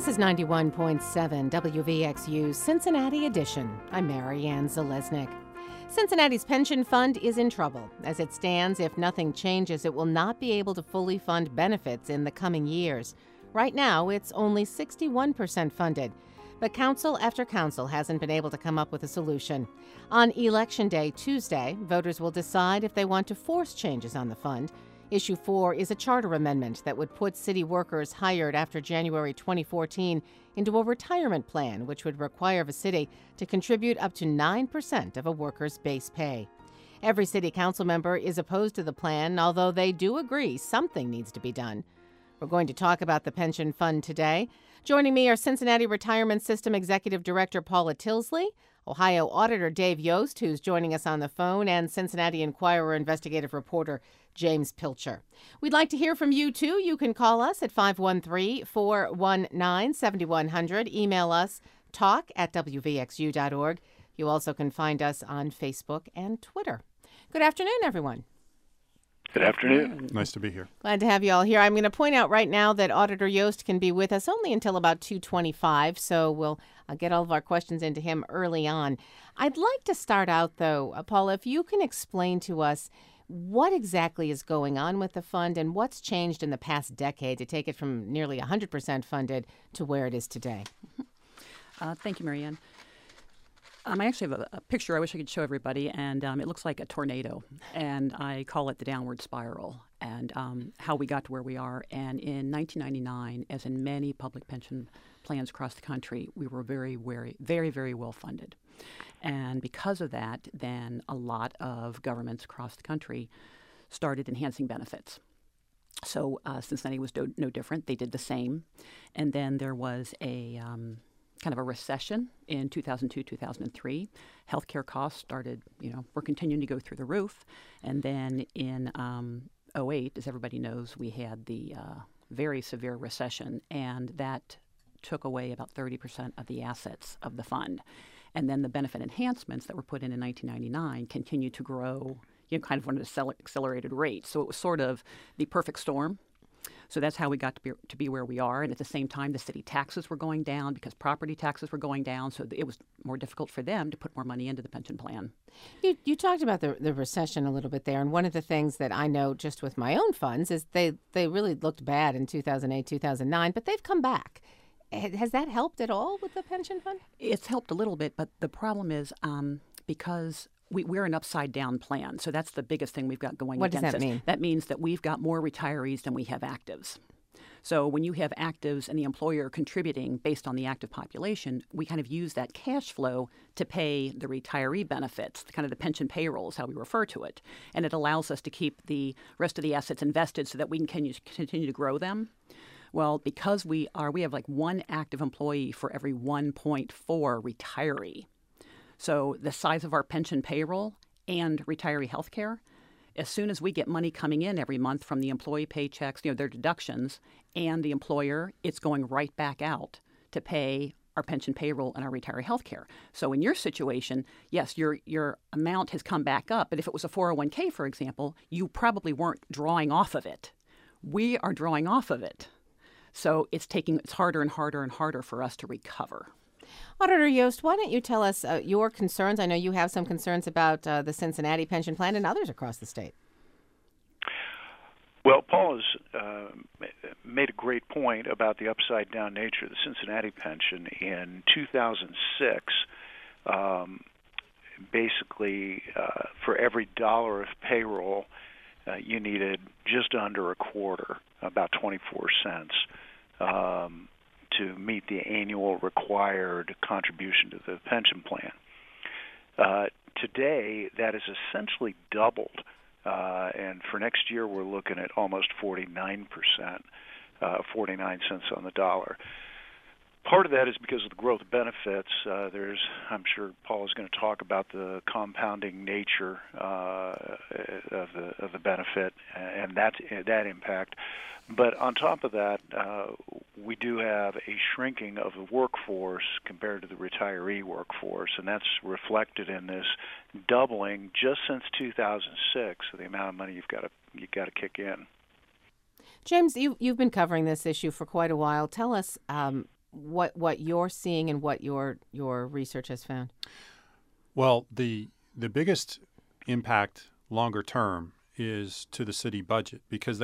This is 91.7 WVXU's Cincinnati edition. I'm Marianne Zalesnik. Cincinnati's pension fund is in trouble. As it stands, if nothing changes, it will not be able to fully fund benefits in the coming years. Right now, it's only 61% funded. But council after council hasn't been able to come up with a solution. On Election Day, Tuesday, voters will decide if they want to force changes on the fund. Issue 4 is a charter amendment that would put city workers hired after January 2014 into a retirement plan, which would require the city to contribute up to 9% of a worker's base pay. Every city council member is opposed to the plan, although they do agree something needs to be done. We're going to talk about the pension fund today. Joining me are Cincinnati Retirement System Executive Director Paula Tilsley, Ohio Auditor Dave Yost, who's joining us on the phone, and Cincinnati Enquirer investigative reporter James Pilcher. We'd like to hear from you, too. You can call us at 513-419-7100. Email us, talk@wvxu.org. You also can find us on Facebook and Twitter. Good afternoon, everyone. Good afternoon. Nice to be here. Glad to have you all here. I'm going to point out right now that Auditor Yost can be with us only until about 2:25, so we'll get all of our questions into him early on. I'd like to start out, though, Paula, if you can explain to us what exactly is going on with the fund and what's changed in the past decade to take it from nearly 100% funded to where it is today. Thank you, Marianne. I actually have a picture I wish I could show everybody, and it looks like a tornado, and I call it the downward spiral, and how we got to where we are. And in 1999, as in many public pension plans across the country, we were very, very well funded. And because of that, then a lot of governments across the country started enhancing benefits. So Cincinnati was no different. They did the same. And then there was a kind of a recession in 2002, 2003. Healthcare costs started, were continuing to go through the roof. And then in 2008, as everybody knows, we had the very severe recession, and that took away about 30% of the assets of the fund. And then the benefit enhancements that were put in 1999 continued to grow, kind of on an accelerated rate. So it was sort of the perfect storm. So that's how we got to be where we are. And at the same time, the city taxes were going down because property taxes were going down. So it was more difficult for them to put more money into the pension plan. You talked about the recession a little bit there. And one of the things that I know just with my own funds is they really looked bad in 2008, 2009, but they've come back. Has that helped at all with the pension fund? It's helped a little bit, but the problem is because we're an upside-down plan, so that's the biggest thing we've got going against us. What does that mean? That means that we've got more retirees than we have actives. So when you have actives and the employer contributing based on the active population, we kind of use that cash flow to pay the retiree benefits, kind of the pension payroll is how we refer to it. And it allows us to keep the rest of the assets invested so that we can continue to grow them. Well, because we have like one active employee for every 1.4 retiree. So the size of our pension payroll and retiree health care, as soon as we get money coming in every month from the employee paychecks, their deductions, and the employer, it's going right back out to pay our pension payroll and our retiree health care. So in your situation, yes, your amount has come back up. But if it was a 401k, for example, you probably weren't drawing off of it. We are drawing off of it. So it's harder and harder and harder for us to recover. Auditor Yost, why don't you tell us your concerns? I know you have some concerns about the Cincinnati pension plan and others across the state. Well, Paul has made a great point about the upside-down nature of the Cincinnati pension. In 2006, basically, for every dollar of payroll, you needed just under a quarter, about 24 cents, to meet the annual required contribution to the pension plan. Today, that is essentially doubled, and for next year, we're looking at almost 49%, 49 cents on the dollar. Part of that is because of the growth of benefits. I'm sure Paul is going to talk about the compounding nature of the benefit and that impact. But on top of that, we do have a shrinking of the workforce compared to the retiree workforce, and that's reflected in this doubling just since 2006 of the amount of money you've got to kick in. James, you've been covering this issue for quite a while. Tell us what you're seeing and what your research has found? Well, the biggest impact longer term is to the city budget, because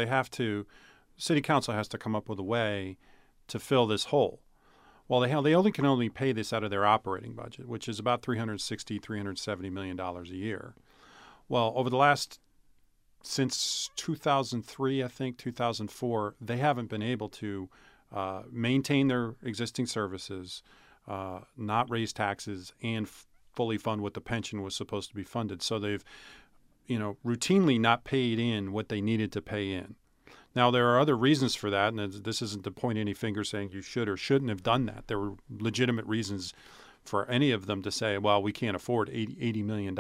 city council has to come up with a way to fill this hole. Well, they can only pay this out of their operating budget, which is about $370 million a year. Well, over the last, since 2003, I think 2004, they haven't been able to maintain their existing services, not raise taxes, and fully fund what the pension was supposed to be funded. So they've, routinely not paid in what they needed to pay in. Now, there are other reasons for that, and this isn't to point any finger saying you should or shouldn't have done that. There were legitimate reasons for any of them to say, well, we can't afford $80 million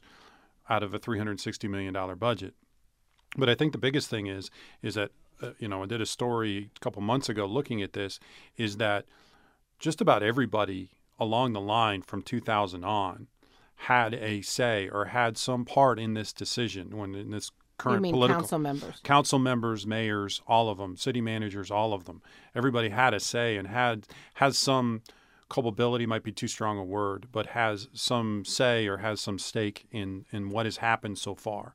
out of a $360 million budget. But I think the biggest thing is that, I did a story a couple months ago looking at this, is that just about everybody along the line from 2000 on had a say or had some part in this decision when in this current political council members, mayors, all of them, city managers, all of them. Everybody had a say and has some culpability, might be too strong a word, but has some say or has some stake in what has happened so far.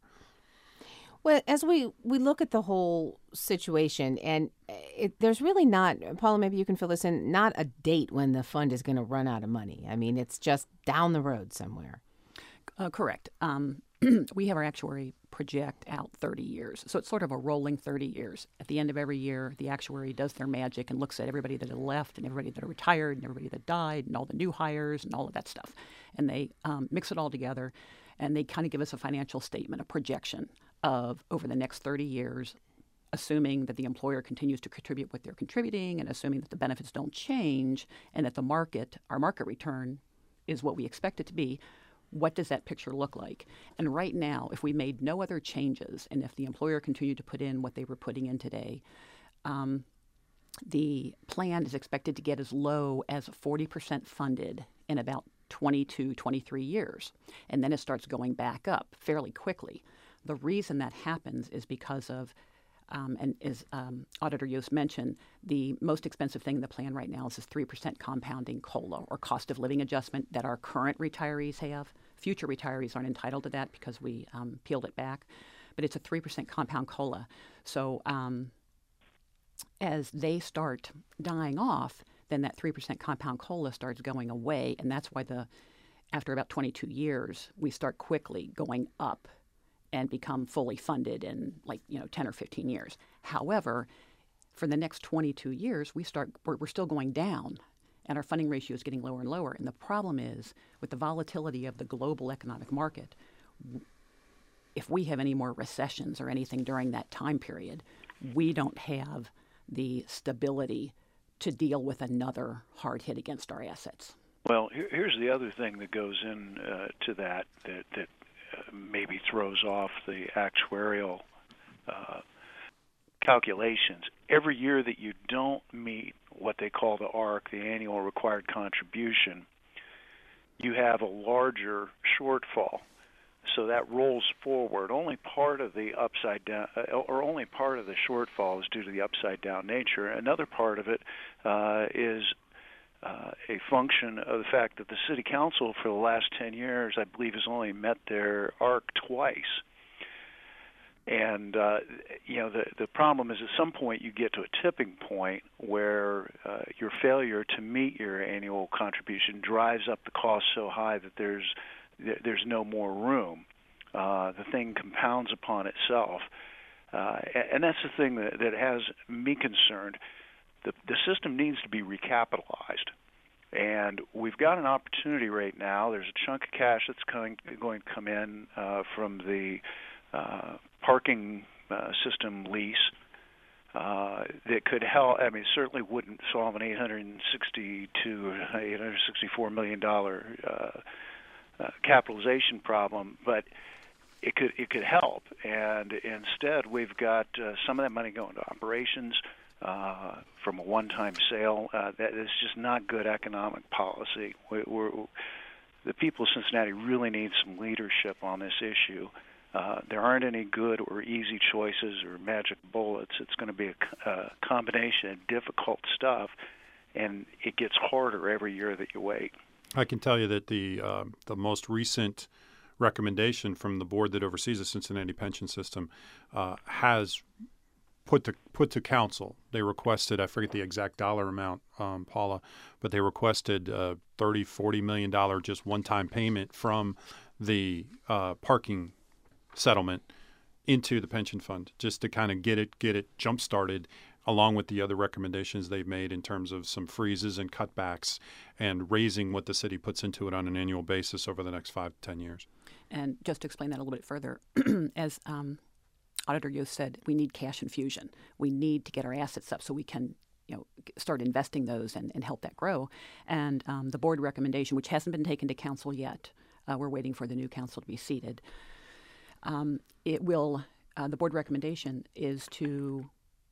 Well, as we look at the whole situation, and there's really not, Paula, maybe you can fill this in, not a date when the fund is going to run out of money. I mean, it's just down the road somewhere. Correct. We have our actuary project out 30 years. So it's sort of a rolling 30 years. At the end of every year, the actuary does their magic and looks at everybody that had left and everybody that are retired and everybody that died and all the new hires and all of that stuff. And they mix it all together, and they kind of give us a financial statement, a projection of over the next 30 years, assuming that the employer continues to contribute what they're contributing and assuming that the benefits don't change and that our market return is what we expect it to be. What does that picture look like? And right now, if we made no other changes and if the employer continued to put in what they were putting in today, the plan is expected to get as low as 40% funded in about 22, 23 years. And then it starts going back up fairly quickly. The reason that happens is because of, and as Auditor Yost mentioned, the most expensive thing in the plan right now is this 3% compounding COLA, or cost of living adjustment, that our current retirees have. Future retirees aren't entitled to that because we peeled it back. But it's a 3% compound COLA. So as they start dying off, then that 3% compound COLA starts going away. And that's why after about 22 years, we start quickly going up and become fully funded in 10 or 15 years. However, for the next 22 years, we're still going down, and our funding ratio is getting lower and lower. And the problem is, with the volatility of the global economic market, if we have any more recessions or anything during that time period, we don't have the stability to deal with another hard hit against our assets. Well, here's the other thing that goes in to that maybe throws off the actuarial calculations. Every year that you don't meet what they call the ARC, the annual required contribution, you have a larger shortfall. So that rolls forward. Only part of the upside down, or only part of the shortfall is due to the upside down nature. Another part of it is a function of the fact that the city council for the last 10 years, I believe, has only met their ARC twice. And, the problem is at some point you get to a tipping point where your failure to meet your annual contribution drives up the cost so high that there's no more room. The thing compounds upon itself. And that's the thing that has me concerned. The system needs to be recapitalized. And we've got an opportunity right now. There's a chunk of cash that's going to come in from the parking system lease that could help. I mean, it certainly wouldn't solve an $864 million capitalization problem, but it could help. And instead, we've got some of that money going to operations from a one-time sale. That is just not good economic policy. The people of Cincinnati really need some leadership on this issue. There aren't any good or easy choices or magic bullets. It's going to be a combination of difficult stuff, and it gets harder every year that you wait. I can tell you that the most recent recommendation from the board that oversees the Cincinnati pension system has put to council. They requested, I forget the exact dollar amount, Paula, but they requested $30-40 million just one-time payment from the parking settlement into the pension fund, just to kind of get it jump started, along with the other recommendations they've made in terms of some freezes and cutbacks and raising what the city puts into it on an annual basis over the next 5 to 10 years. And just to explain that a little bit further, as Auditor Yost said, we need cash infusion. We need to get our assets up so we can start investing those and help that grow. And the board recommendation, which hasn't been taken to council yet, we're waiting for the new council to be seated. The board recommendation is to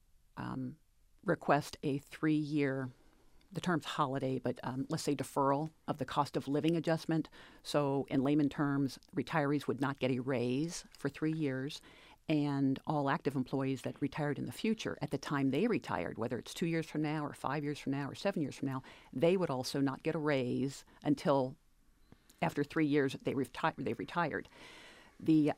request a 3-year, the term's holiday, but let's say deferral of the cost of living adjustment. So in layman terms, retirees would not get a raise for 3 years, and all active employees that retired in the future at the time they retired, whether it's 2 years from now or 5 years from now or 7 years from now, they would also not get a raise until after 3 years they've retired. The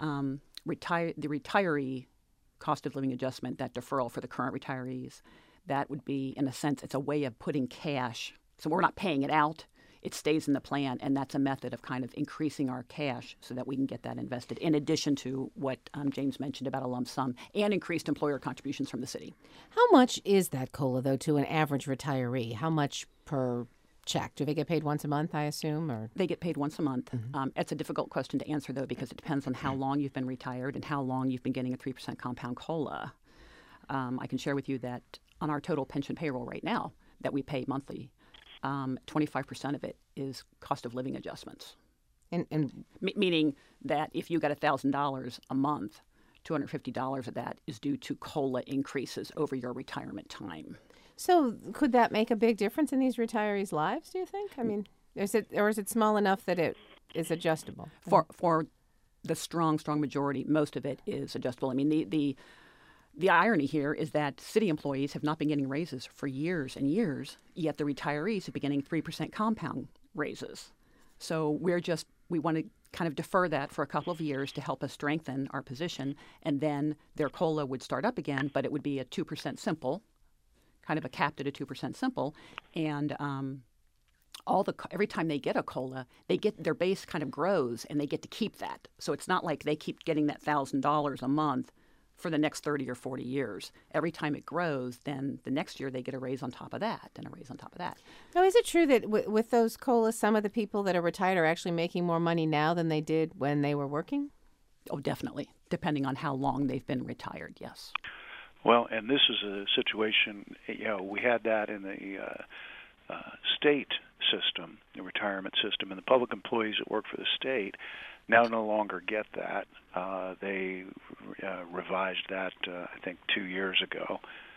retiree cost of living adjustment, that deferral for the current retirees, that would be, in a sense, it's a way of putting cash. So we're not paying it out. It stays in the plan, and that's a method of kind of increasing our cash so that we can get that invested, in addition to what James mentioned about a lump sum and increased employer contributions from the city. How much is that COLA, though, to an average retiree? How much per check? Do they get paid once a month, I assume? Or they get paid once a month. Mm-hmm. It's a difficult question to answer, though, because it depends on how long you've been retired and how long you've been getting a 3% compound COLA. I can share with you that on our total pension payroll right now that we pay monthly, 25% of it is cost of living adjustments. Meaning that if you got $1,000 a month, $250 of that is due to COLA increases over your retirement time. So could that make a big difference in these retirees' lives, do you think? I mean, is it small enough that it is adjustable? For the strong majority, most of it is adjustable. I mean, the irony here is that city employees have not been getting raises for years and years, yet the retirees have been getting 3% compound raises. So we want to kind of defer that for a couple of years to help us strengthen our position, and then their COLA would start up again, but it would be a 2% simple, kind of a capped at a 2% simple, and every time they get a COLA, their base kind of grows, and they get to keep that. So it's not like they keep getting that $1,000 a month for the next 30 or 40 years. Every time it grows, then the next year they get a raise on top of that and a raise on top of that. Now, is it true that with those COLAs, some of the people that are retired are actually making more money now than they did when they were working? Oh, definitely, depending on how long they've been retired, yes. Well, and this is a situation, we had that in the state system, the retirement system, and the public employees that work for the state now no longer get that. They revised that, I think, 2 years ago,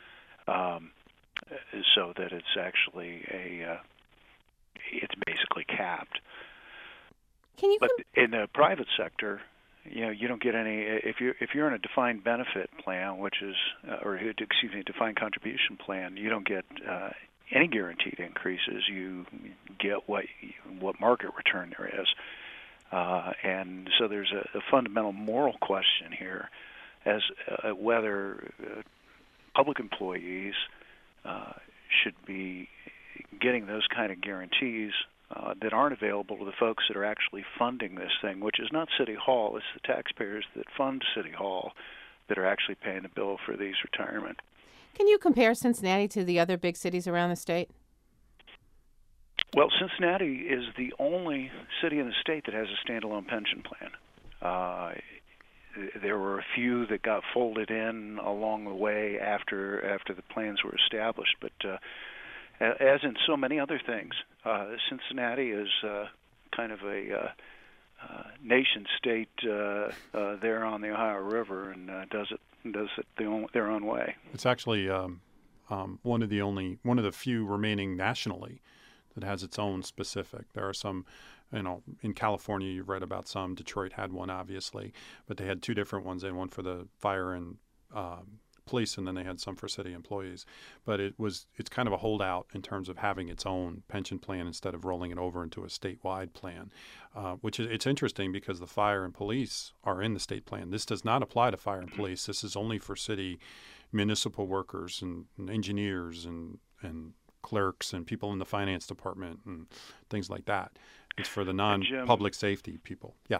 so that it's actually it's basically capped. But in the private sector, you don't get any. If you're in a defined benefit plan, defined contribution plan, you don't get any guaranteed increases. You get what market return there is. And so there's a fundamental moral question here as whether public employees should be getting those kind of guarantees that aren't available to the folks that are actually funding this thing, which is not City Hall. It's the taxpayers that fund City Hall that are actually paying the bill for these retirement. Can you compare Cincinnati to the other big cities around the state? Well, Cincinnati is the only city in the state that has a standalone pension plan. There were a few that got folded in along the way after the plans were established, but as in so many other things, Cincinnati is kind of a nation state there on the Ohio River, and does it their own way. It's actually one of the few remaining nationally that has its own specific. There are some, in California you've read about some. Detroit had one, obviously, but they had two different ones. They had one for the fire and police, and then they had some for city employees. But it's kind of a holdout in terms of having its own pension plan instead of rolling it over into a statewide plan, it's interesting because the fire and police are in the state plan. This does not apply to fire and police. This is only for city municipal workers and engineers and clerks and people in the finance department and things like that. It's for the non-public safety people. Yeah.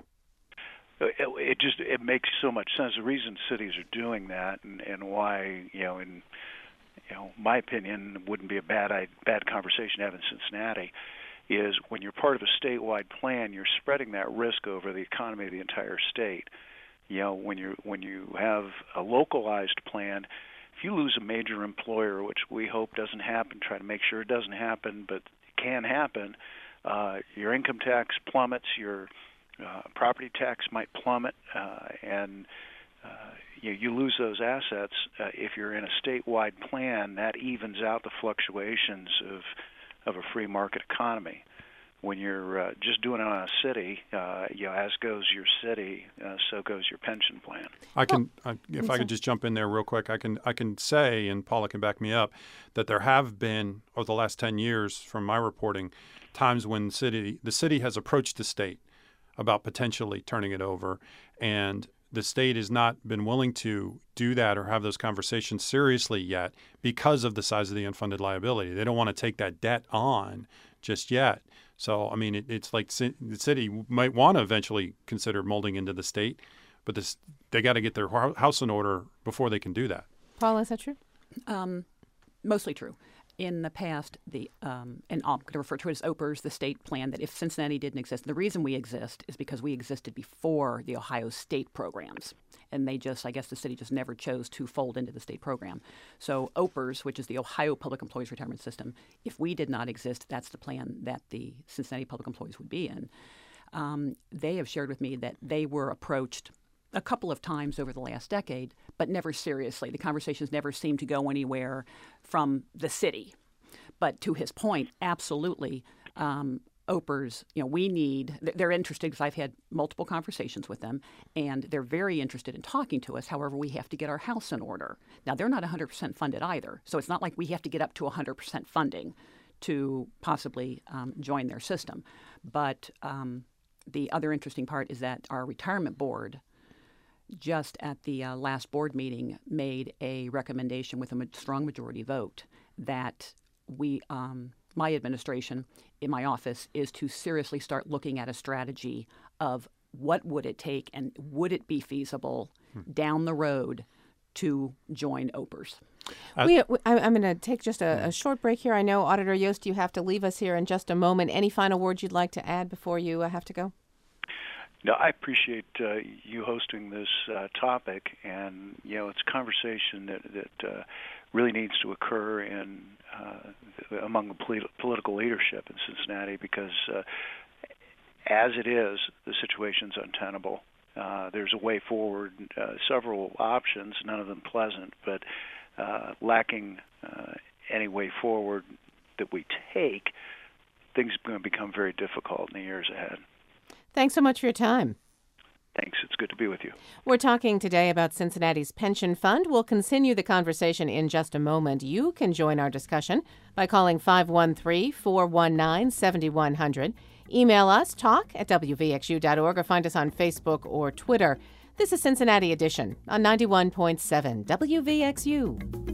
It makes so much sense. The reason cities are doing that and why, in my opinion, wouldn't be a bad conversation to have in Cincinnati, is when you're part of a statewide plan, you're spreading that risk over the economy of the entire state. When you have a localized plan, if you lose a major employer, which we hope doesn't happen, try to make sure it doesn't happen, but it can happen, your income tax plummets, your property tax might plummet, and you lose those assets. If you're in a statewide plan, that evens out the fluctuations of a free market economy. When you're just doing it on a city, as goes your city, so goes your pension plan. I could just jump in there real quick, I can say, and Paula can back me up, that there have been over the last 10 years, from my reporting, times when the city has approached the state about potentially turning it over, and the state has not been willing to do that or have those conversations seriously yet because of the size of the unfunded liability. They don't want to take that debt on just yet. So, I mean, it's like the city might want to eventually consider molding into the state, but they got to get their house in order before they can do that. Paula, is that true? Mostly true. In the past, and I'm going to refer to it as OPERS, the state plan, that if Cincinnati didn't exist, the reason we exist is because we existed before the Ohio state programs. And I guess the city just never chose to fold into the state program. So OPERS, which is the Ohio Public Employees Retirement System, if we did not exist, that's the plan that the Cincinnati public employees would be in. They have shared with me that they were approached a couple of times over the last decade, but never seriously. The conversations never seemed to go anywhere from the city. But to his point, absolutely, OPERS, they're interested because I've had multiple conversations with them, and they're very interested in talking to us. However, we have to get our house in order. Now, they're not 100% funded either, so it's not like we have to get up to 100% funding to possibly join their system. But the other interesting part is that our retirement board just at the last board meeting made a recommendation with a strong majority vote that my administration in my office is to seriously start looking at a strategy of what would it take and would it be feasible down the road to join OPERS. I'm going to take just a short break here. I know, Auditor Yost, you have to leave us here in just a moment. Any final words you'd like to add before you have to go? No, I appreciate you hosting this topic, and it's a conversation that really needs to occur among the political leadership in Cincinnati, because as it is, the situation's untenable. There's a way forward, several options, none of them pleasant, but lacking any way forward that we take, things are going to become very difficult in the years ahead. Thanks so much for your time. Thanks. It's good to be with you. We're talking today about Cincinnati's pension fund. We'll continue the conversation in just a moment. You can join our discussion by calling 513-419-7100. Email us, talk@wvxu.org, or find us on Facebook or Twitter. This is Cincinnati Edition on 91.7 WVXU.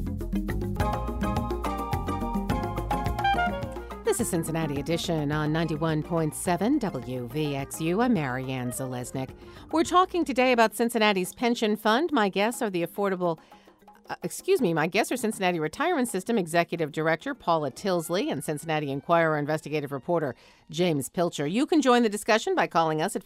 This is Cincinnati Edition on 91.7 WVXU. I'm Marianne Zalesnik. We're talking today about Cincinnati's pension fund. My guests are Cincinnati Retirement System Executive Director Paula Tilsley and Cincinnati Enquirer investigative reporter James Pilcher. You can join the discussion by calling us at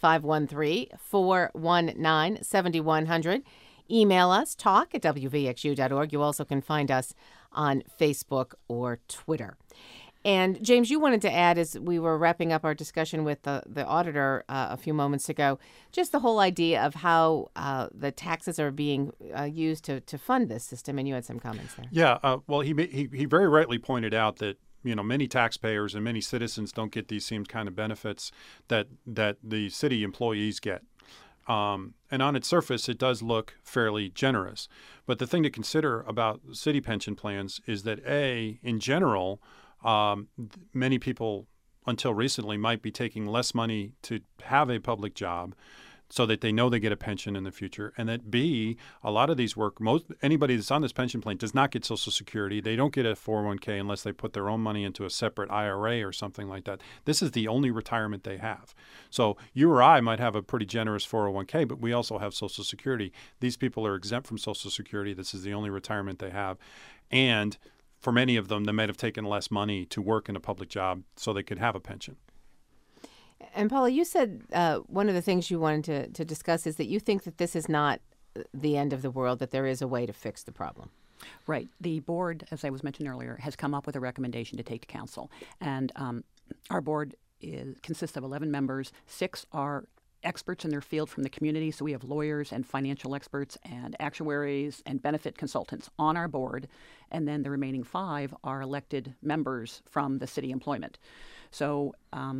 513-419-7100. Email us, talk@wvxu.org. You also can find us on Facebook or Twitter. And James, you wanted to add, as we were wrapping up our discussion with the auditor a few moments ago, just the whole idea of how the taxes are being used to fund this system, and you had some comments there. Yeah, well, he very rightly pointed out that many taxpayers and many citizens don't get these same kind of benefits that the city employees get. And on its surface, it does look fairly generous. But the thing to consider about city pension plans is that, in general, many people until recently might be taking less money to have a public job so that they know they get a pension in the future. And that B, a lot of these anybody that's on this pension plan does not get Social Security. They don't get a 401k unless they put their own money into a separate IRA or something like that. This is the only retirement they have. So you or I might have a pretty generous 401k, but we also have Social Security. These people are exempt from Social Security. This is the only retirement they have. And for many of them, they might have taken less money to work in a public job so they could have a pension. And Paula, you said one of the things you wanted to discuss is that you think that this is not the end of the world, that there is a way to fix the problem. Right. The board, as I was mentioning earlier, has come up with a recommendation to take to council. And our board consists of 11 members. 6 are experts in their field from the community. So we have lawyers and financial experts and actuaries and benefit consultants on our board. And then the remaining 5 are elected members from the city employment. So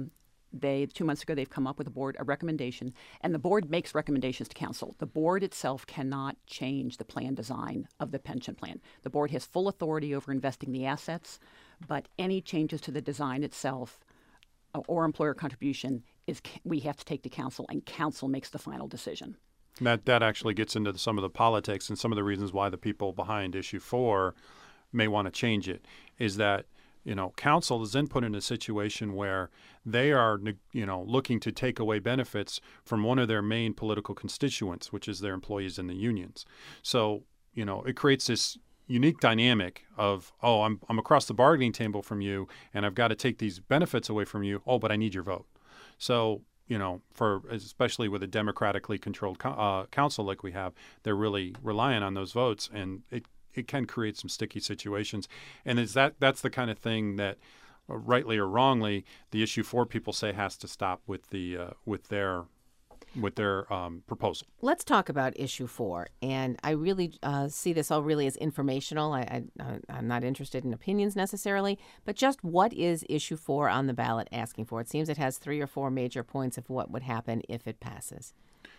2 months ago, they've come up with a recommendation, and the board makes recommendations to council. The board itself cannot change the plan design of the pension plan. The board has full authority over investing the assets, but any changes to the design itself or employer contribution we have to take to council, and council makes the final decision. That actually gets into some of the politics and some of the reasons why the people behind issue 4 may want to change it is that council is then put in a situation where they are, looking to take away benefits from one of their main political constituents, which is their employees in the unions. So, it creates this unique dynamic of, I'm across the bargaining table from you, and I've got to take these benefits away from you. Oh, but I need your vote. So, especially with a democratically controlled council like we have, they're really relying on those votes, and it can create some sticky situations. And that's the kind of thing that, rightly or wrongly, the issue 4 people say has to stop with their proposal. Let's talk about issue 4. And I really see this all really as informational. I'm not interested in opinions necessarily, but just what is issue 4 on the ballot asking for? It seems it has 3 or 4 major points of what would happen if it passes.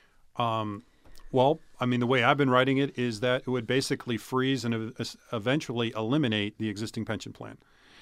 Well, the way I've been writing it is that it would basically freeze and eventually eliminate the existing pension plan.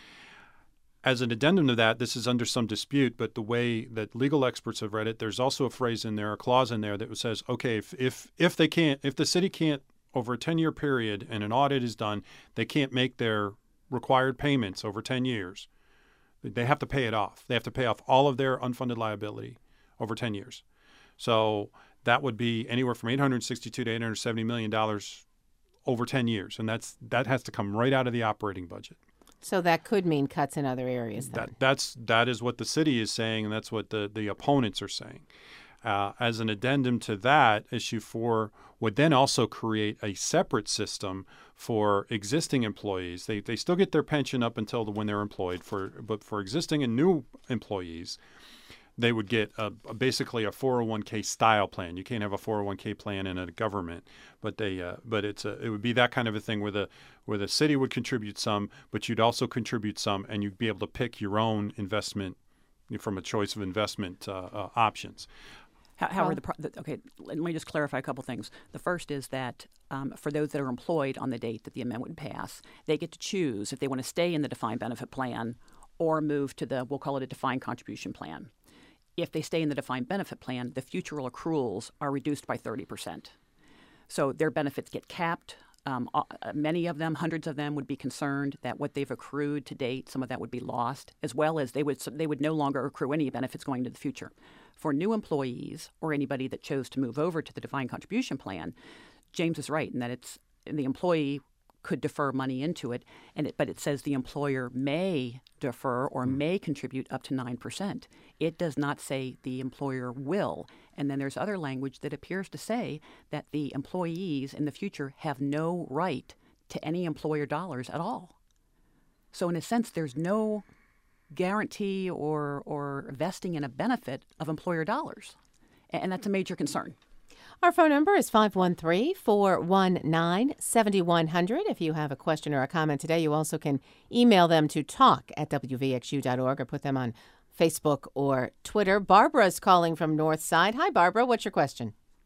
As an addendum to that, this is under some dispute, but the way that legal experts have read it, there's also a phrase in there, a clause in there that says, okay, if the city can't, over a 10-year period and an audit is done, they can't make their required payments over 10 years, they have to pay it off. They have to pay off all of their unfunded liability over 10 years. So that would be anywhere from $862 to $870 million over 10 years. And that has to come right out of the operating budget. So that could mean cuts in other areas then. That is what the city is saying, and that's what the opponents are saying. As an addendum to that, issue 4 would then also create a separate system for existing employees. They still get their pension up until when they're employed, but for existing and new employees, they would get basically a 401k style plan. You can't have a 401k plan in a government, but it would be that kind of a thing where the city would contribute some, but you'd also contribute some, and you'd be able to pick your own investment from a choice of investment options. Okay, let me just clarify a couple things. The first is that for those that are employed on the date that the amendment would pass, they get to choose if they want to stay in the defined benefit plan or move to we'll call it a defined contribution plan. If they stay in the defined benefit plan, the future accruals are reduced by 30%. So their benefits get capped. Many of them, hundreds of them, would be concerned that what they've accrued to date, some of that would be lost, as well as they would no longer accrue any benefits going into the future. For new employees or anybody that chose to move over to the defined contribution plan, James is right in that the employee could defer money into it, but it says the employer may defer or may contribute up to 9%. It does not say the employer will. And then there's other language that appears to say that the employees in the future have no right to any employer dollars at all. So in a sense, there's no guarantee or vesting in a benefit of employer dollars. And that's a major concern. Our phone number is 513-419-7100. If you have a question or a comment today, you also can email them to talk@wvxu.org or put them on Facebook or Twitter. Barbara's calling from Northside. Hi, Barbara. What's your question?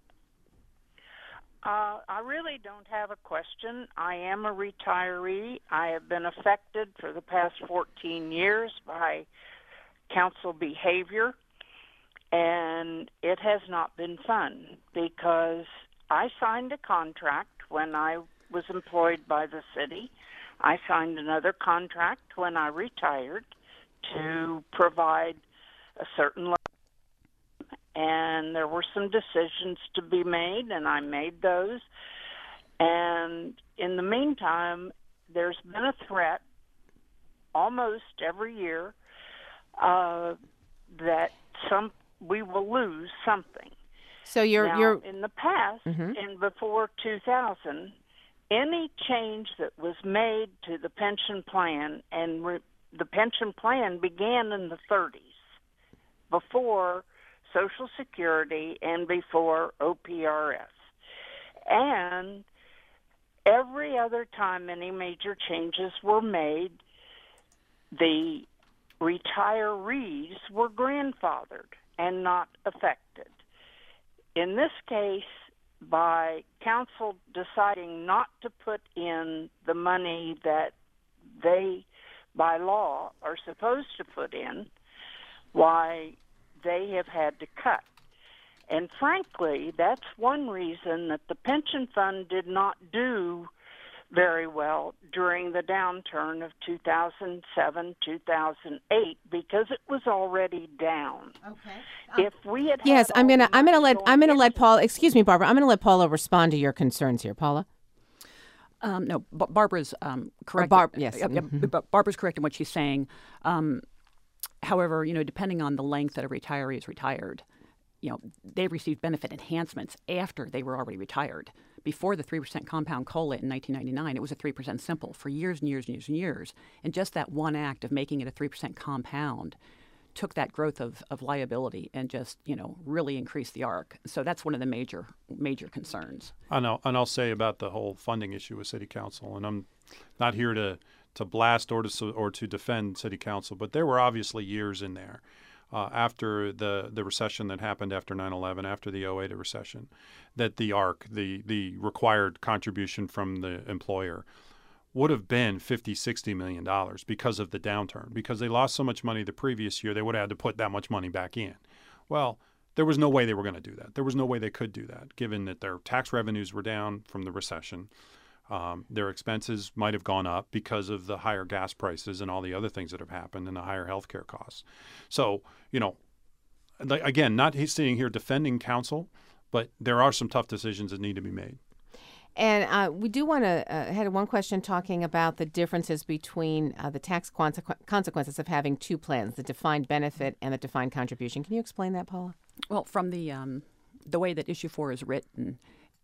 I really don't have a question. I am a retiree. I have been affected for the past 14 years by council behavior, and it has not been fun because I signed a contract when I was employed by the city. I signed another contract when I retired to provide a certain level, and there were some decisions to be made, and I made those. And in the meantime, there's been a threat almost every year that we will lose something. So you're in the past, and before 2000, any change that was made to the pension plan, and the pension plan began in the 30s, before Social Security and before OPRS. And every other time any major changes were made, the retirees were grandfathered and not affected. In this case, by council deciding not to put in the money that they, by law, are supposed to put in, why they have had to cut. And frankly, that's one reason that the pension fund did not do very well during the downturn of 2007, 2008, because it was already down. Okay. If we had yes, had I'm gonna let into- Paula. Excuse me, Barbara. I'm gonna let Paula respond to your concerns here, Paula. No, Barbara's correct. Yes. Barbara's correct in what she's saying. However, depending on the length that a retiree is retired, they received benefit enhancements after they were already retired. Before the 3% compound COLA in 1999, it was a 3% simple for years and years and years and years. And just that one act of making it a 3% compound took that growth of liability and just, really increased the arc. So that's one of the major concerns. And I'll say about the whole funding issue with City Council, and I'm not here to blast or to defend City Council, but there were obviously years in there after the recession that happened after 9/11, after the 2008 recession, that the ARC, the required contribution from the employer, would have been $50-60 million because of the downturn. Because they lost so much money the previous year, they would have had to put that much money back in. Well, there was no way they were going to do that. There was no way they could do that, given that their tax revenues were down from the recession. Their expenses might have gone up because of the higher gas prices and all the other things that have happened and the higher healthcare costs. So, again, not sitting here defending council, but there are some tough decisions that need to be made. And we do want to had one question talking about the differences between the tax consequences of having two plans, the defined benefit and the defined contribution. Can you explain that, Paula? Well, from the way that Issue 4 is written,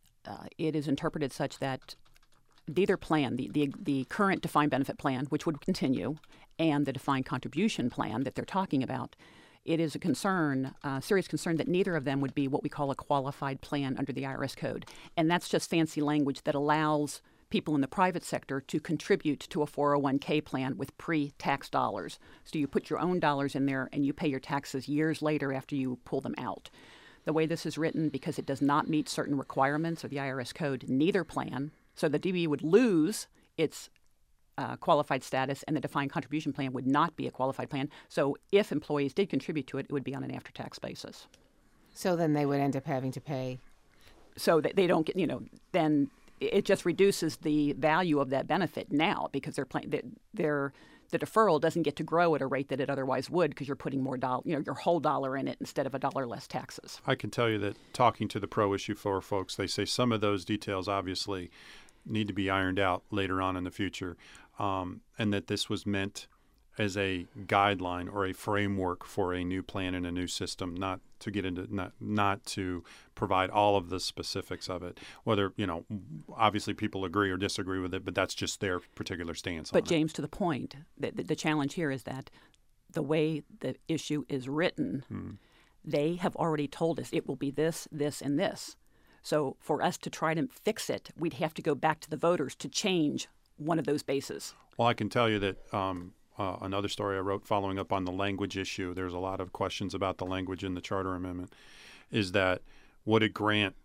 it is interpreted such that either plan, the current defined benefit plan, which would continue, and the defined contribution plan that they're talking about, it is a serious concern that neither of them would be what we call a qualified plan under the IRS code. And that's just fancy language that allows people in the private sector to contribute to a 401k plan with pre-tax dollars. So you put your own dollars in there and you pay your taxes years later after you pull them out. The way this is written, because it does not meet certain requirements of the IRS code, neither plan, so the DBE would lose its qualified status, and the defined contribution plan would not be a qualified plan. So if employees did contribute to it, it would be on an after-tax basis. So then they would end up having to pay. So that they don't get, then it just reduces the value of that benefit now, because the deferral doesn't get to grow at a rate that it otherwise would, because you're putting more your whole dollar in it instead of $1 less taxes. I can tell you that talking to the pro Issue 4 folks, they say some of those details obviously need to be ironed out later on in the future, and that this was meant as a guideline or a framework for a new plan and a new system, not to get into not to provide all of the specifics of it. Whether obviously people agree or disagree with it, but that's just their particular stance. But James, to the point, the challenge here is that the way the issue is written, they have already told us it will be this, this, and this. So for us to try to fix it, we'd have to go back to the voters to change one of those bases. Well, I can tell you that another story I wrote following up on the language issue, there's a lot of questions about the language in the Charter Amendment, is that would it grant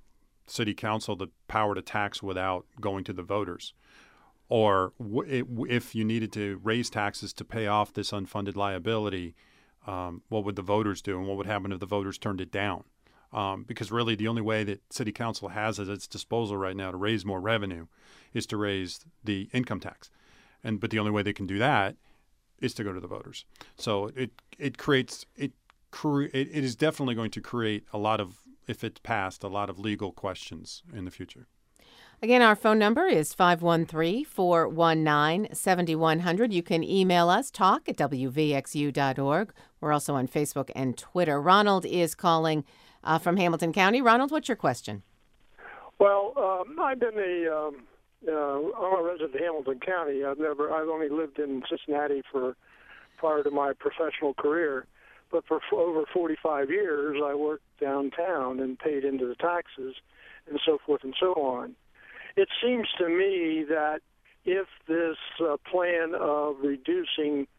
city council the power to tax without going to the voters. Or if you needed to raise taxes to pay off this unfunded liability, what would the voters do, and what would happen if the voters turned it down? Because really the only way that city council has at its disposal right now to raise more revenue is to raise the income tax. But the only way they can do that is to go to the voters. So it is definitely going to create a lot of, if it's passed, a lot of legal questions in the future. Again, our phone number is 513-419-7100. You can email us, talk@wvxu.org. We're also on Facebook and Twitter. Ronald is calling from Hamilton County. Ronald, what's your question? Well, I've been I'm a resident of Hamilton County. I've only lived in Cincinnati prior to my professional career. But for over 45 years, I worked downtown and paid into the taxes and so forth and so on. It seems to me that if this plan of reducing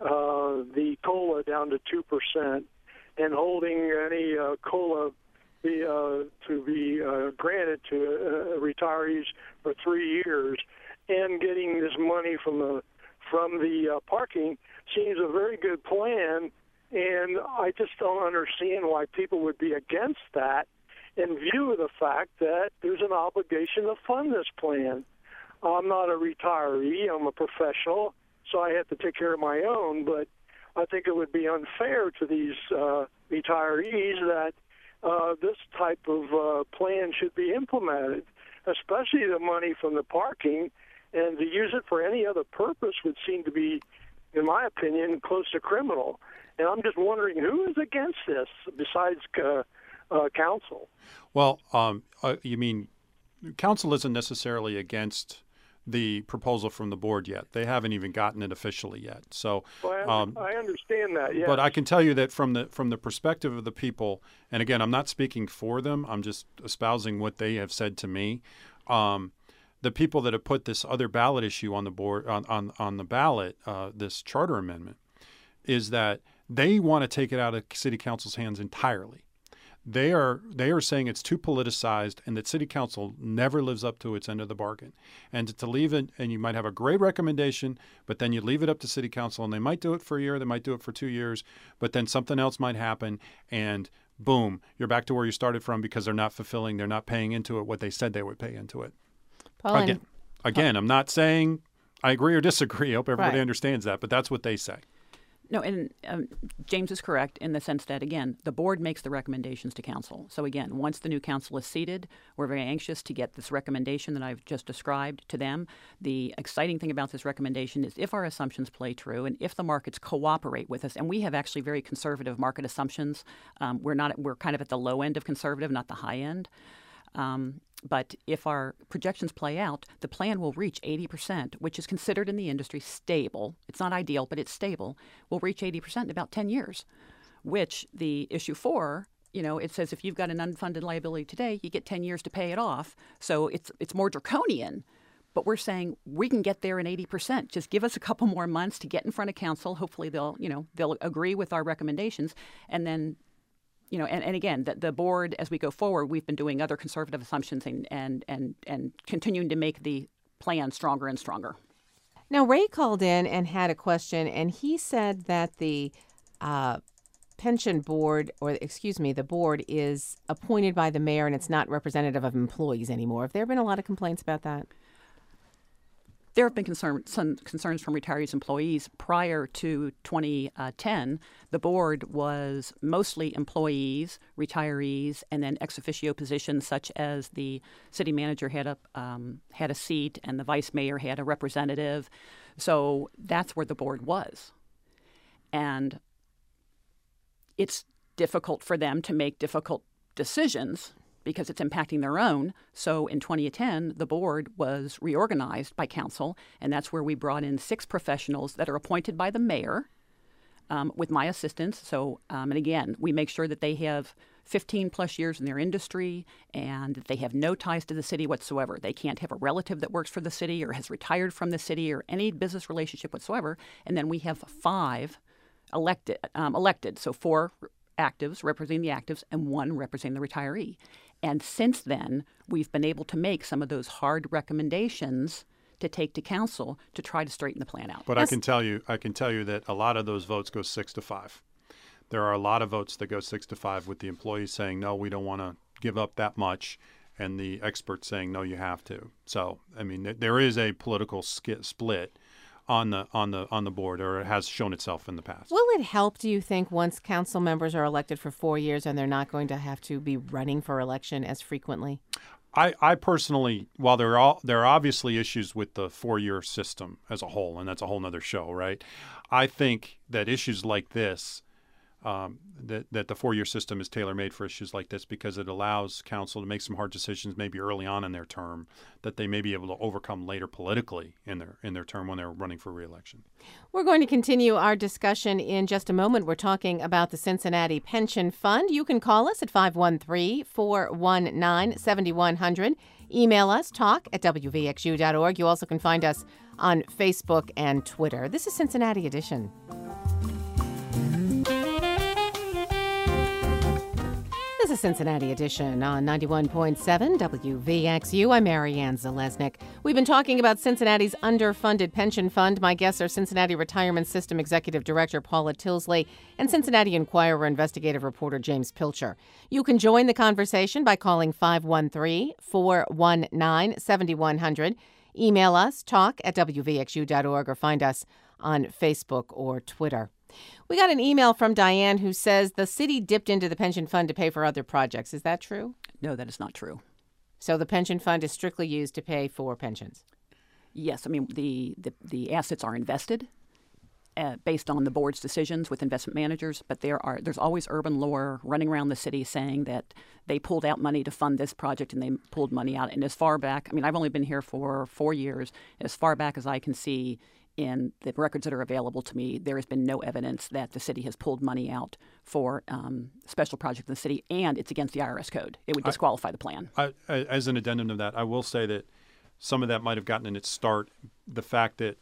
the COLA down to 2% and holding any COLA to be granted to retirees for 3 years and getting this money from the parking seems a very good plan, and I just don't understand why people would be against that in view of the fact that there's an obligation to fund this plan. I'm not a retiree, I'm a professional, so I have to take care of my own, but I think it would be unfair to these retirees that this type of plan should be implemented, especially the money from the parking, and to use it for any other purpose would seem to be, in my opinion, close to criminal. And I'm just wondering who is against this besides council. Well, you mean council isn't necessarily against the proposal from the board yet. They haven't even gotten it officially yet. So I understand that, yes. But I can tell you that from the perspective of the people, and again, I'm not speaking for them, I'm just espousing what they have said to me. The people that have put this other ballot issue on the board on the ballot, this charter amendment, is that they want to take it out of city council's hands entirely. They are saying it's too politicized and that city council never lives up to its end of the bargain. And to leave it, and you might have a great recommendation, but then you leave it up to city council, and they might do it for a year, they might do it for 2 years, but then something else might happen, and boom, you're back to where you started from because they're not paying into it what they said they would pay into it. Again, I'm not saying I agree or disagree. I hope everybody understands that, but that's what they say. No, and James is correct in the sense that, again, the board makes the recommendations to council. So, again, once the new council is seated, we're very anxious to get this recommendation that I've just described to them. The exciting thing about this recommendation is if our assumptions play true and if the markets cooperate with us, and we have actually very conservative market assumptions. We're kind of at the low end of conservative, not the high end. But if our projections play out, the plan will reach 80%, which is considered in the industry stable. It's not ideal, but it's stable. We'll reach 80% in about 10 years, which the issue 4, it says if you've got an unfunded liability today, you get 10 years to pay it off. So it's more draconian. But we're saying we can get there in 80%. Just give us a couple more months to get in front of council. Hopefully they'll agree with our recommendations, and then and again, the board, as we go forward, we've been doing other conservative assumptions and continuing to make the plan stronger and stronger. Now, Ray called in and had a question, and he said that the pension board, the board is appointed by the mayor and it's not representative of employees anymore. Have there been a lot of complaints about that? There have been some concerns from retirees' employees. Prior to 2010, the board was mostly employees, retirees, and then ex officio positions such as the city manager had a seat and the vice mayor had a representative. So that's where the board was. And it's difficult for them to make difficult decisions because it's impacting their own. So in 2010, the board was reorganized by council, and that's where we brought in 6 professionals that are appointed by the mayor with my assistance. So, and again, we make sure that they have 15 plus years in their industry and that they have no ties to the city whatsoever. They can't have a relative that works for the city or has retired from the city or any business relationship whatsoever. And then we have 5 elected. So 4 actives representing the actives and 1 representing the retiree. And since then, we've been able to make some of those hard recommendations to take to council to try to straighten the plan out. But I can tell you that a lot of those votes go 6-5. There are a lot of votes that go 6-5 with the employees saying, no, we don't want to give up that much, and the experts saying, no, you have to. So, I mean, there is a political split on the board, or it has shown itself in the past. Will it help, do you think, once council members are elected for 4 years and they're not going to have to be running for election as frequently? I personally, while there are obviously issues with the 4-year system as a whole, and that's a whole nother show, right? I think that issues like this, that the 4-year system is tailor-made for issues like this because it allows council to make some hard decisions maybe early on in their term that they may be able to overcome later politically in their term when they're running for re-election. We're going to continue our discussion in just a moment. We're talking about the Cincinnati Pension Fund. You can call us at 513-419-7100. Email us, talk@wvxu.org. You also can find us on Facebook and Twitter. This is Cincinnati Edition. This is Cincinnati Edition on 91.7 WVXU. I'm Marianne Zalesnik. We've been talking about Cincinnati's underfunded pension fund. My guests are Cincinnati Retirement System Executive Director Paula Tilsley and Cincinnati Enquirer investigative reporter James Pilcher. You can join the conversation by calling 513-419-7100. Email us, talk@wvxu.org, or find us on Facebook or Twitter. We got an email from Diane who says the city dipped into the pension fund to pay for other projects. Is that true? No, that is not true. So the pension fund is strictly used to pay for pensions? Yes. I mean, the assets are invested based on the board's decisions with investment managers, but there's always urban lore running around the city saying that they pulled out money to fund this project and they pulled money out. And as far back, I mean, I've only been here for 4 years. As far back as I can see, in the records that are available to me, there has been no evidence that the city has pulled money out for special projects in the city, and it's against the IRS code. It would disqualify the plan. As an addendum to that, I will say that some of that might have gotten in its start, the fact that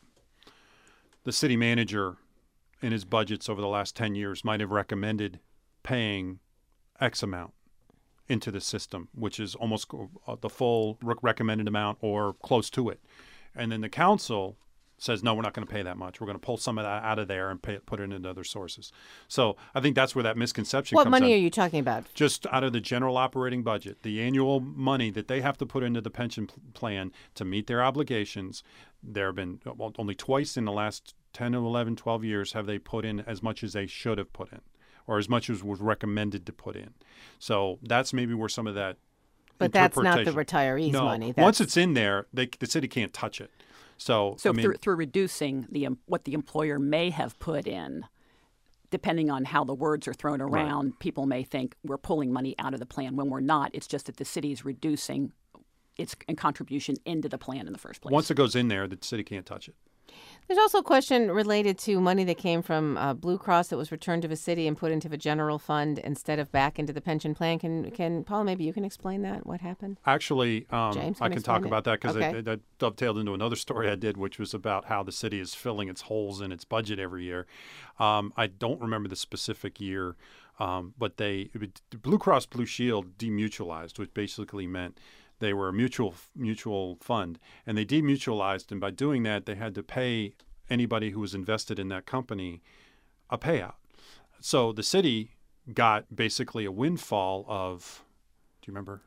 the city manager in his budgets over the last 10 years might have recommended paying X amount into the system, which is almost the full recommended amount or close to it. And then the council says, no, we're not going to pay that much. We're going to pull some of that out of there and put it into other sources. So I think that's where that misconception comes in. What money are you talking about? Just out of the general operating budget, the annual money that they have to put into the pension plan to meet their obligations. There have been only twice in the last 10 or 11, 12 years have they put in as much as they should have put in, or as much as was recommended to put in. So that's maybe where some of that But that's not the retirees' money. Once it's in there, the city can't touch it. So I mean, through reducing what the employer may have put in, depending on how the words are thrown around, right, people may think we're pulling money out of the plan when we're not. It's just that the city is reducing its contribution into the plan in the first place. Once it goes in there, the city can't touch it. There's also a question related to money that came from Blue Cross that was returned to the city and put into the general fund instead of back into the pension plan. Can Paul, maybe you can explain that? What happened? Actually, James, I can talk about that because okay, that dovetailed into another story I did, which was about how the city is filling its holes in its budget every year. I don't remember the specific year, but Blue Cross Blue Shield demutualized, which basically meant they were a mutual fund, and they demutualized, and by doing that, they had to pay anybody who was invested in that company a payout. So the city got basically a windfall of, do you remember?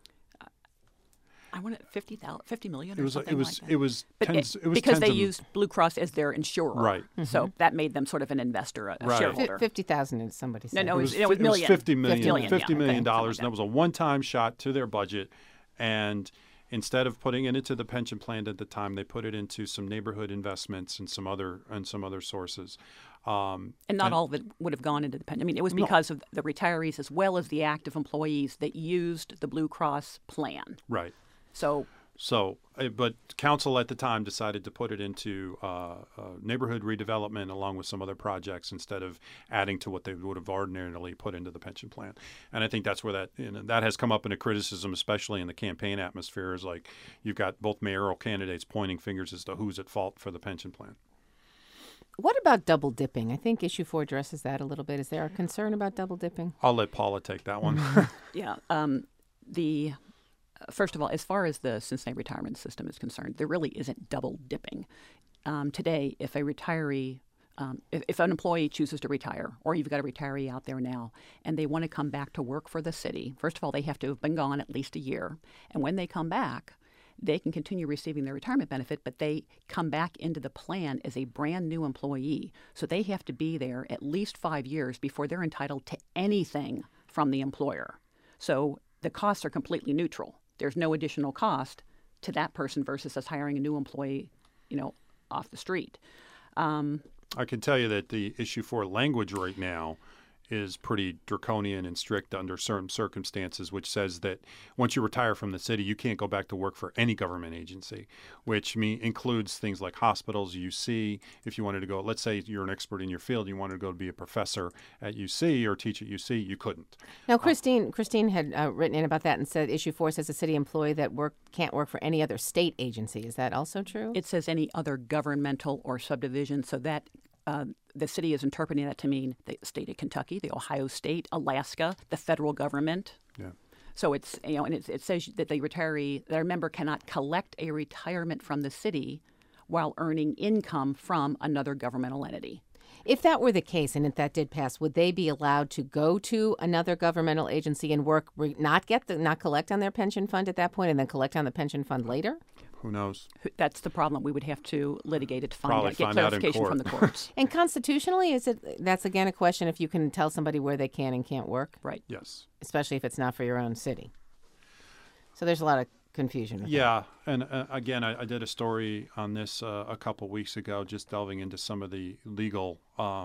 I wanted $50 million. Because they used Blue Cross as their insurer, right? Mm-hmm. So that made them sort of an investor, a shareholder. 50,000, as somebody said. No, it was $50 million, $50 million, like and that was a one-time shot to their budget. And instead of putting it into the pension plan at the time, they put it into some neighborhood investments and some other sources. And not all of it would have gone into the pension. I mean, it was because of the retirees as well as the active employees that used the Blue Cross plan. Right. But council at the time decided to put it into neighborhood redevelopment along with some other projects instead of adding to what they would have ordinarily put into the pension plan. And I think that's where that has come up in a criticism, especially in the campaign atmosphere, is like you've got both mayoral candidates pointing fingers as to who's at fault for the pension plan. What about double dipping? I think Issue 4 addresses that a little bit. Is there a concern about double dipping? I'll let Paula take that one. Yeah. The first of all, as far as the Cincinnati retirement system is concerned, there really isn't double dipping. Today, if a retiree, if an employee chooses to retire, or you've got a retiree out there now, and they want to come back to work for the city, first of all, they have to have been gone at least a year. And when they come back, they can continue receiving their retirement benefit, but they come back into the plan as a brand new employee. So they have to be there at least 5 years before they're entitled to anything from the employer. So the costs are completely neutral. There's no additional cost to that person versus us hiring a new employee, off the street. I can tell you that the issue for language right now is pretty draconian and strict under certain circumstances, which says that once you retire from the city, you can't go back to work for any government agency, which includes things like hospitals, UC. If you wanted to go, let's say you're an expert in your field, you wanted to go be a professor at UC or teach at UC, you couldn't. Now, Christine had written in about that and said issue 4 says a city employee that can't work for any other state agency. Is that also true? It says any other governmental or subdivision, so that the city is interpreting that to mean the state of Kentucky, the Ohio State, Alaska, the federal government. Yeah. So it's, and it says that the retiree, their member cannot collect a retirement from the city while earning income from another governmental entity. If that were the case, and if that did pass, would they be allowed to go to another governmental agency and work, not collect on their pension fund at that point, and then collect on the pension fund later? Who knows? That's the problem. We would have to litigate it to get find clarification out from the courts. And constitutionally, that's again a question if you can tell somebody where they can and can't work? Right. Yes. Especially if it's not for your own city. So there's a lot of confusion with that. And again, I did a story on this a couple weeks ago, just delving into some of the legal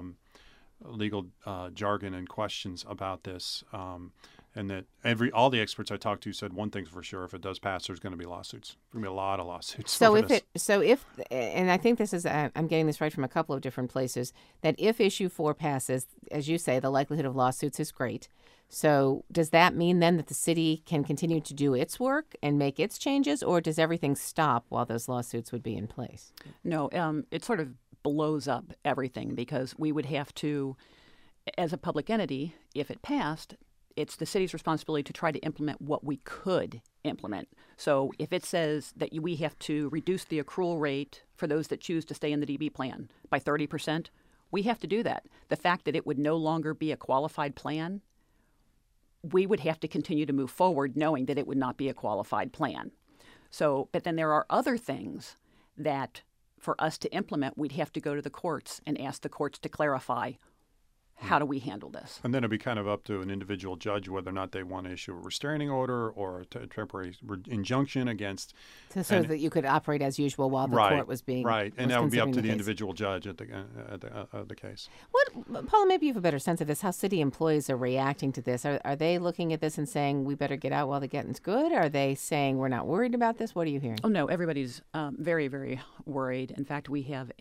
jargon and questions about this, and that all the experts I talked to said one thing's for sure: if it does pass, there's going to be lawsuits. There's going to be a lot of lawsuits. And I think this is I'm getting this right from a couple of different places, that if issue 4 passes, as you say, the likelihood of lawsuits is great. So does that mean then that the city can continue to do its work and make its changes, or does everything stop while those lawsuits would be in place? No, it sort of blows up everything, because we would have to, as a public entity, if it passed, it's the city's responsibility to try to implement what we could implement. So if it says that we have to reduce the accrual rate for those that choose to stay in the DB plan by 30%, we have to do that. The fact that it would no longer be a qualified plan, we would have to continue to move forward knowing that it would not be a qualified plan. So, but then there are other things that for us to implement, we'd have to go to the courts and ask the courts to clarify, how do we handle this? And then it'd be kind of up to an individual judge whether or not they want to issue a restraining order or a temporary injunction against. So that you could operate as usual while the court was being right, and that would be up to the individual judge at the case. Paula, maybe you have a better sense of this. How city employees are reacting to this? Are they looking at this and saying we better get out while the getting's good? Are they saying we're not worried about this? What are you hearing? Oh no, everybody's very, very worried. In fact, we have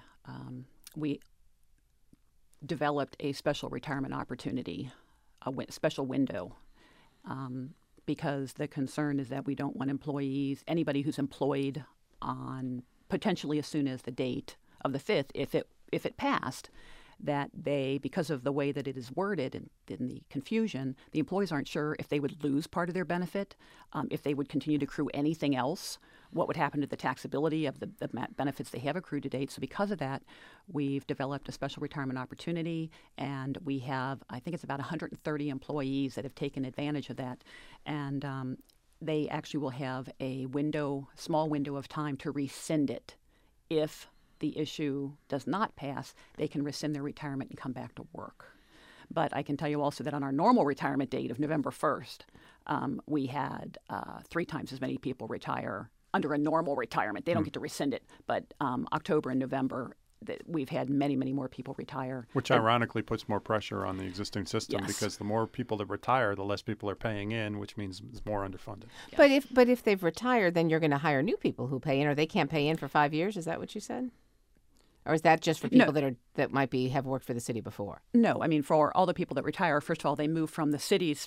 we developed a special retirement opportunity, a special window, because the concern is that we don't want anybody who's employed on potentially as soon as the date of the 5th, if it passed, that because of the way that it is worded and in the confusion, the employees aren't sure if they would lose part of their benefit, if they would continue to accrue anything else, what would happen to the taxability of the benefits they have accrued to date. So because of that, we've developed a special retirement opportunity, and we have, I think it's about 130 employees that have taken advantage of that. And they actually will have a small window of time to rescind it. If the issue does not pass, they can rescind their retirement and come back to work. But I can tell you also that on our normal retirement date of November 1st, we had 3 times as many people retire under a normal retirement. They don't get to rescind it. But October and November, we've had many, many more people retire. Which ironically puts more pressure on the existing system, yes, because the more people that retire, the less people are paying in, which means it's more underfunded. Yes. But if they've retired, then you're going to hire new people who pay in, or they can't pay in for 5 years. Is that what you said? Or is that just for people that might have worked for the city before? No, I mean, for all the people that retire, first of all, they move from the city's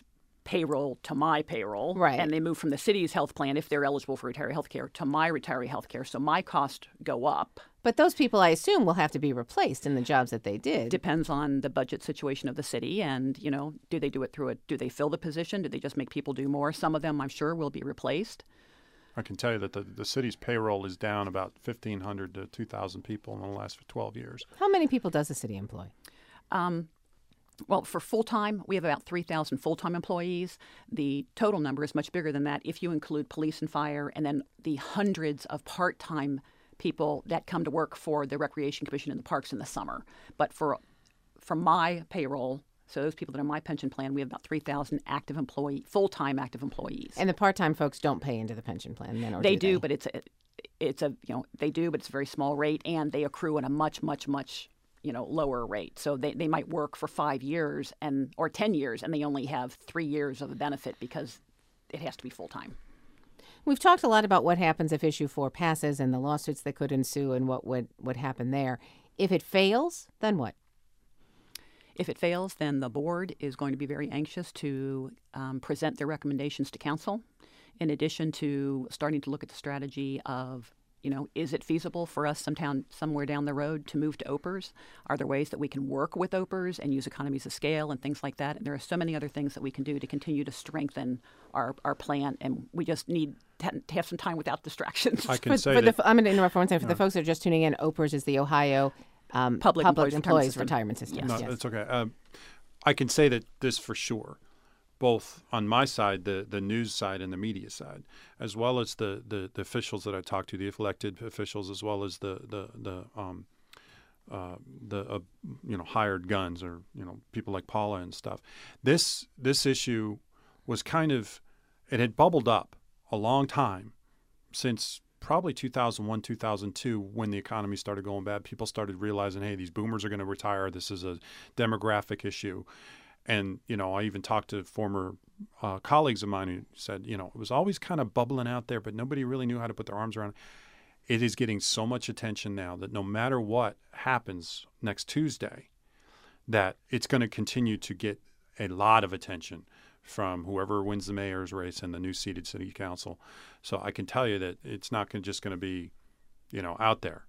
payroll to my payroll. Right. And they move from the city's health plan, if they're eligible for retiree health care, to my retiree health care. So my costs go up. But those people, I assume, will have to be replaced in the jobs that they did. Depends on the budget situation of the city, and do they do it through do they fill the position? Do they just make people do more? Some of them, I'm sure, will be replaced. I can tell you that the city's payroll is down about 1,500 to 2,000 people in the last 12 years. How many people does the city employ? Well, for full-time, we have about 3,000 full-time employees. The total number is much bigger than that if you include police and fire, and then the hundreds of part-time people that come to work for the Recreation Commission in the parks in the summer. But for my payroll, so those people that are in my pension plan, we have about 3,000 full-time active employees. And the part-time folks don't pay into the pension plan then, or they do they? But they do, but it's a very small rate, and they accrue at a much lower rate. So they might work for 5 years or 10 years, and they only have 3 years of a benefit because it has to be full-time. We've talked a lot about what happens if Issue 4 passes and the lawsuits that could ensue and what would happen there. If it fails, then what? If it fails, then the board is going to be very anxious to present their recommendations to council, in addition to starting to look at the strategy of, is it feasible for us somewhere down the road to move to OPERS? Are there ways that we can work with OPERS and use economies of scale and things like that? And there are so many other things that we can do to continue to strengthen our plan, and we just need to have some time without distractions. I can say I'm going to interrupt for one second. For the folks that are just tuning in, OPERS is the Ohio Public Employees Retirement System. No, Yes. that's okay. I can say that this for sure, both on my side, the news side and the media side, as well as the officials that I talked to, the elected officials, as well as the hired guns, or people like Paula and stuff. This issue was it had bubbled up a long time, since probably 2001, 2002, when the economy started going bad. People started realizing, hey, these boomers are going to retire. This is a demographic issue. And, I even talked to former colleagues of mine who said, it was always kind of bubbling out there, but nobody really knew how to put their arms around it. It is getting so much attention now that no matter what happens next Tuesday, that it's going to continue to get a lot of attention from whoever wins the mayor's race and the new seated city council. So I can tell you that it's not just going to be, out there.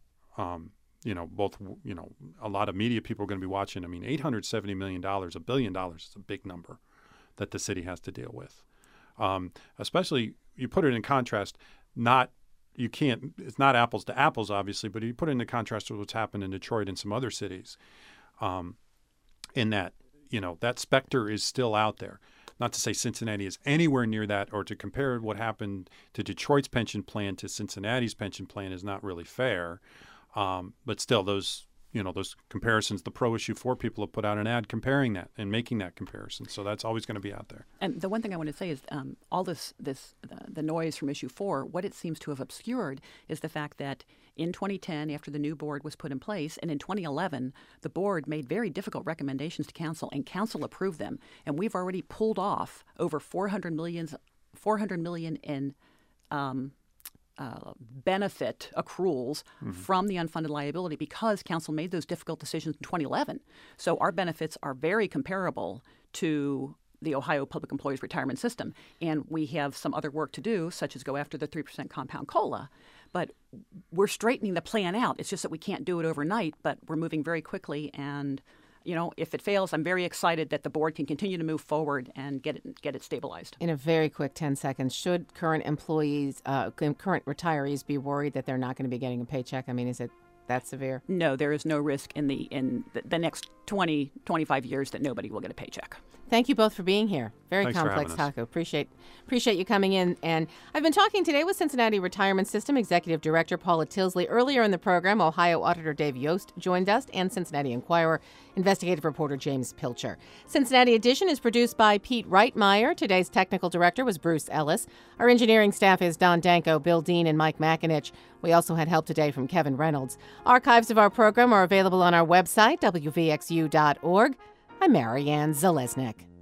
A lot of media people are going to be watching. I mean, $870 million, $1 billion is a big number that the city has to deal with. Especially, you put it in contrast, it's not apples to apples, obviously, but you put it in contrast with what's happened in Detroit and some other cities, in that, that specter is still out there. Not to say Cincinnati is anywhere near that, or to compare what happened to Detroit's pension plan to Cincinnati's pension plan is not really fair. But still, those comparisons, the pro Issue 4 people have put out an ad comparing that and making that comparison. So that's always going to be out there. And the one thing I want to say is all the noise from Issue 4, what it seems to have obscured is the fact that in 2010, after the new board was put in place, and in 2011, the board made very difficult recommendations to council, and council approved them. And we've already pulled off over $400 million in benefit accruals from the unfunded liability because council made those difficult decisions in 2011. So our benefits are very comparable to the Ohio Public Employees Retirement System. And we have some other work to do, such as go after the 3% compound COLA. But we're straightening the plan out. It's just that we can't do it overnight, but we're moving very quickly. And, if it fails, I'm very excited that the board can continue to move forward and get it stabilized. In a very quick 10 seconds, should current retirees be worried that they're not going to be getting a paycheck? I mean, is it that severe? No, there is no risk in the next 20, 25 years that nobody will get a paycheck. Thank you both for being here. Very Thanks complex topic. Appreciate you coming in. And I've been talking today with Cincinnati Retirement System Executive Director Paula Tilsley. Earlier in the program, Ohio Auditor Dave Yost joined us, and Cincinnati Enquirer investigative reporter James Pilcher. Cincinnati Edition is produced by Pete Reitmeyer. Today's technical director was Bruce Ellis. Our engineering staff is Don Danko, Bill Dean, and Mike McInich. We also had help today from Kevin Reynolds. Archives of our program are available on our website, wvxu.org. I'm Marianne Zalesnik.